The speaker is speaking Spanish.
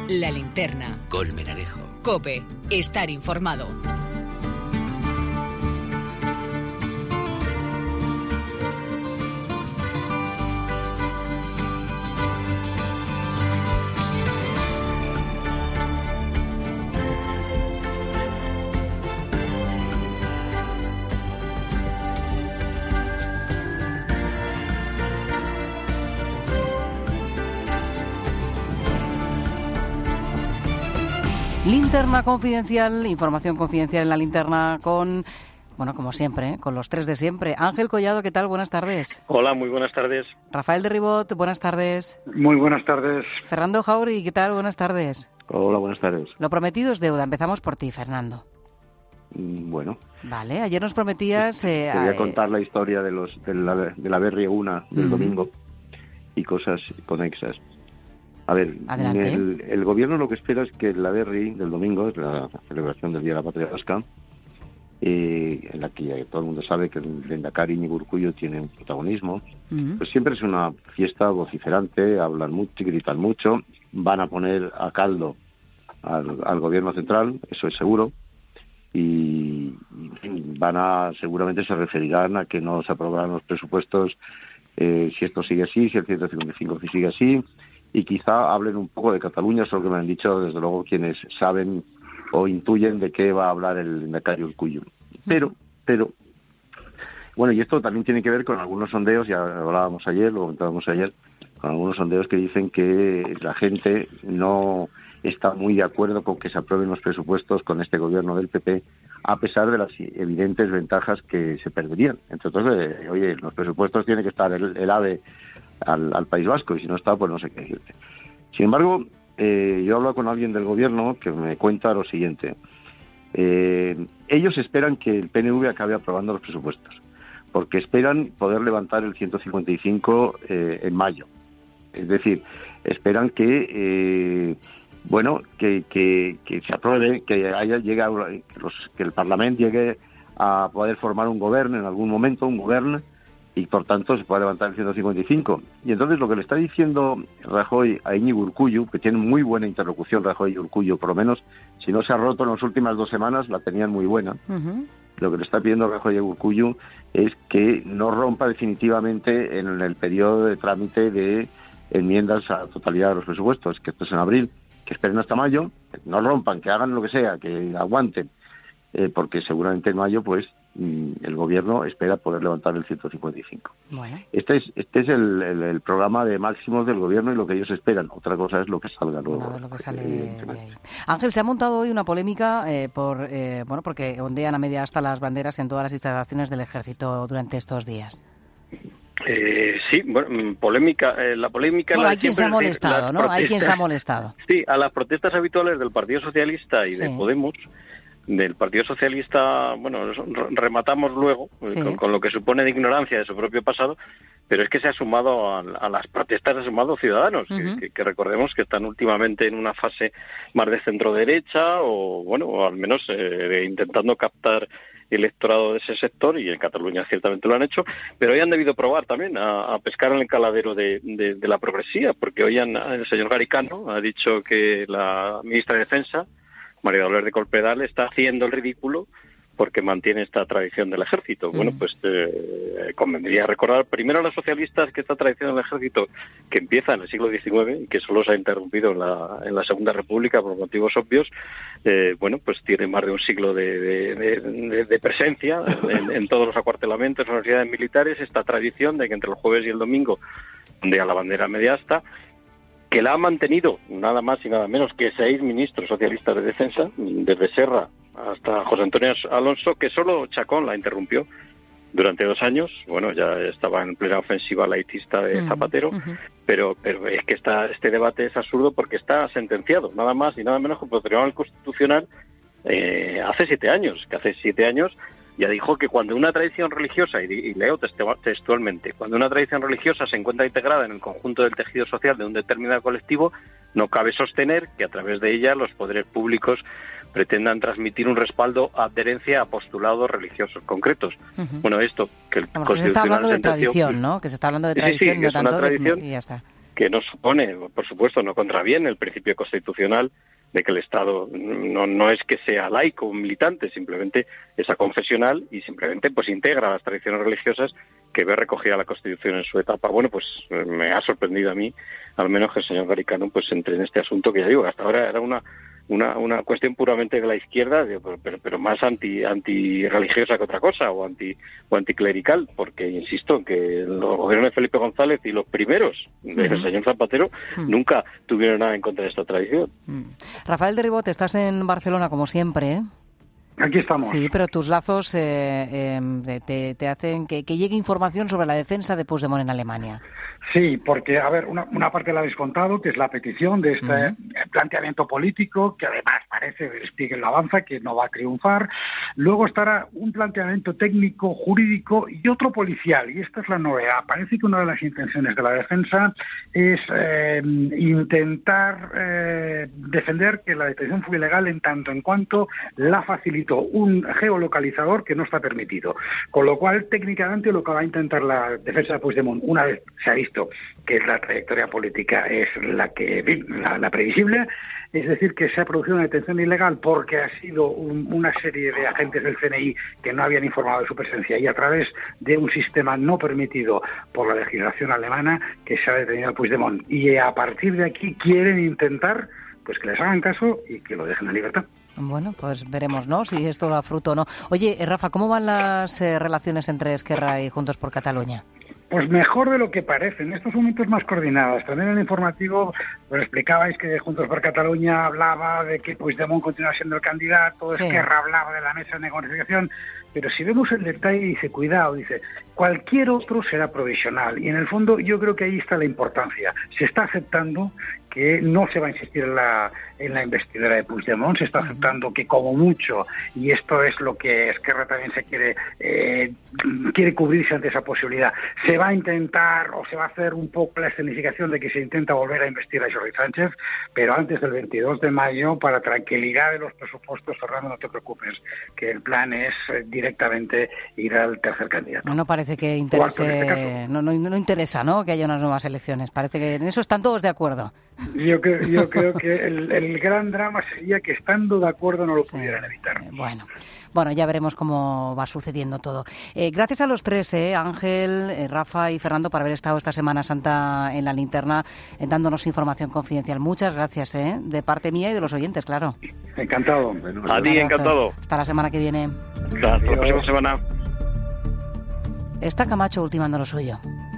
La Linterna. Colmenarejo. COPE. Estar informado. Linterna confidencial, información confidencial en la linterna con, bueno, como siempre, con los tres de siempre. Ángel Collado, ¿qué tal? Buenas tardes. Hola, muy buenas tardes. Rafael de Ribot, buenas tardes. Muy buenas tardes. Fernando Jauri, ¿qué tal? Buenas tardes. Hola, buenas tardes. Lo prometido es deuda. Empezamos por ti, Fernando. Bueno. Vale, ayer nos prometías... Te voy a contar la historia de la Berri Eguna del domingo y cosas conexas. A ver, el gobierno lo que espera es que la Berri del domingo, es la celebración del Día de la Patria Vasca, en la que todo el mundo sabe que el Lehendakari Iñigo Urkullu tiene un protagonismo, pues siempre es una fiesta vociferante, hablan mucho y gritan mucho, van a poner a caldo al gobierno central, eso es seguro, y seguramente se referirán a que no se aprobarán los presupuestos si esto sigue así, si el 155 sigue así, y quizá hablen un poco de Cataluña, eso es lo que me han dicho desde luego quienes saben o intuyen de qué va a hablar el Lehendakari Urkullu. Pero, bueno, y esto también tiene que ver con algunos sondeos, ya hablábamos ayer, lo comentábamos ayer, con algunos sondeos que dicen que la gente no está muy de acuerdo con que se aprueben los presupuestos con este gobierno del PP, a pesar de las evidentes ventajas que se perderían. Entre otros, oye, los presupuestos tiene que estar el AVE al País Vasco, y si no está, pues no sé qué decirte. Sin embargo, yo hablo con alguien del gobierno que me cuenta lo siguiente. Ellos esperan que el PNV acabe aprobando los presupuestos, porque esperan poder levantar el 155 en mayo. Es decir, esperan que se apruebe, que el Parlamento llegue a poder formar un gobierno en algún momento, y por tanto se puede levantar el 155. Y entonces lo que le está diciendo Rajoy a Iñigo Urkullu, que tiene muy buena interlocución Rajoy y Urkullu, por lo menos si no se ha roto en las últimas 2 semanas, la tenían muy buena. Lo que le está pidiendo Rajoy a Urkullu es que no rompa definitivamente en el periodo de trámite de enmiendas a la totalidad de los presupuestos, que esto es en abril, que esperen hasta mayo, que no rompan, que hagan lo que sea, que aguanten, porque seguramente en mayo pues el gobierno espera poder levantar el 155. Bueno. Este es el programa de máximos del gobierno y lo que ellos esperan. Otra cosa es lo que salga luego. Lo que sale de ahí. Ángel, se ha montado hoy una polémica porque ondean a media asta las banderas en todas las instalaciones del Ejército durante estos días. Sí, bueno, polémica. La polémica. Bueno, hay quien se ha molestado, ¿no? Hay quien se ha molestado. Sí, a las protestas habituales del Partido Socialista y de Podemos. Del Partido Socialista, bueno, rematamos luego con lo que supone de ignorancia de su propio pasado, pero es que se ha sumado a las protestas, se ha sumado Ciudadanos, que recordemos que están últimamente en una fase más de centro-derecha o al menos intentando captar electorado de ese sector, y en Cataluña ciertamente lo han hecho, pero hoy han debido probar también a pescar en el caladero de la progresía, porque hoy el señor Garicano ha dicho que la ministra de Defensa, María Dolores de Cospedal, está haciendo el ridículo porque mantiene esta tradición del ejército. Bueno, pues convendría recordar primero a los socialistas que esta tradición del ejército, que empieza en el siglo XIX y que solo se ha interrumpido en la Segunda República por motivos obvios, pues tiene más de un siglo de presencia en todos los acuartelamientos, en las unidades militares, esta tradición de que entre el jueves y el domingo ondea la bandera a media asta, que la ha mantenido nada más y nada menos que 6 ministros socialistas de defensa, desde Serra hasta José Antonio Alonso, que solo Chacón la interrumpió durante 2 años. Bueno, ya estaba en plena ofensiva laicista de Zapatero, pero es que este debate es absurdo porque está sentenciado, nada más y nada menos que por el Tribunal Constitucional hace 7 años, que hace 7 años ya dijo que cuando una tradición religiosa, y leo textualmente, cuando una tradición religiosa se encuentra integrada en el conjunto del tejido social de un determinado colectivo, no cabe sostener que a través de ella los poderes públicos pretendan transmitir un respaldo a adherencia a postulados religiosos concretos. Bueno, esto que el Constitucional se está hablando de tradición, ¿no? Que se está hablando de tradición, sí, no es tanto una tradición y ya está. que no supone, por supuesto, no contraviene el principio constitucional de que el Estado no es que sea laico o militante, simplemente es aconfesional y simplemente pues integra las tradiciones religiosas que ve recogida la Constitución en su etapa. Bueno, pues me ha sorprendido a mí, al menos que el señor Garicano pues entre en este asunto que ya digo, hasta ahora era una cuestión puramente de la izquierda, pero más anti-religiosa que otra cosa, o anticlerical, porque insisto que los gobiernos de Felipe González y los primeros del señor Zapatero nunca tuvieron nada en contra de esta tradición. Rafael de Ribot, estás en Barcelona como siempre, ¿eh? Aquí estamos. Sí, pero tus lazos te hacen que llegue información sobre la defensa de Puigdemont en Alemania. Sí, porque, a ver, una parte la habéis contado, que es la petición de este planteamiento político, que además parece, Spiegel avanza, que no va a triunfar. Luego estará un planteamiento técnico, jurídico y otro policial, y esta es la novedad. Parece que una de las intenciones de la defensa es intentar defender que la detención fue ilegal en tanto en cuanto la facilitó un geolocalizador que no está permitido. Con lo cual, técnicamente, lo que va a intentar la defensa de Puigdemont, una vez se ha visto que la trayectoria política es la previsible, es decir, que se ha producido una detención ilegal porque ha sido una serie de agentes del CNI que no habían informado de su presencia y a través de un sistema no permitido por la legislación alemana que se ha detenido a Puigdemont. Y a partir de aquí quieren intentar pues que les hagan caso y que lo dejen en libertad. Bueno, pues veremos, ¿no?, si esto da fruto o no. Oye, Rafa, ¿cómo van las relaciones entre Esquerra y Juntos por Cataluña? Pues mejor de lo que parece, en estos momentos más coordinadas. También en el informativo pues explicabais que Juntos por Cataluña hablaba de que Puigdemont continúa siendo el candidato, sí. Esquerra hablaba de la mesa de negociación, pero si vemos el detalle dice, cuidado, dice, cualquier otro será provisional. Y en el fondo yo creo que ahí está la importancia. Se está aceptando que no se va a insistir en la investidura de Puigdemont, se está aceptando que como mucho, y esto es lo que Esquerra también se quiere cubrirse ante esa posibilidad, se va a intentar o se va a hacer un poco la escenificación de que se intenta volver a investir a Jordi Sánchez, pero antes del 22 de mayo, para tranquilidad de los presupuestos, Fernando, no te preocupes, que el plan es directamente ir al tercer candidato. No parece que interese, no interesa, ¿no?, que haya unas nuevas elecciones. Parece que en eso están todos de acuerdo. Yo creo que el gran drama sería que estando de acuerdo no lo pudieran evitar. Bueno, ya veremos cómo va sucediendo todo. Gracias a los tres, Ángel, Rafa y Fernando, por haber estado esta Semana Santa en la linterna dándonos información confidencial. Muchas gracias, de parte mía y de los oyentes, claro. Encantado. A ti, encantado. Hasta la semana que viene. Hasta la próxima semana. Está Camacho ultimando lo suyo.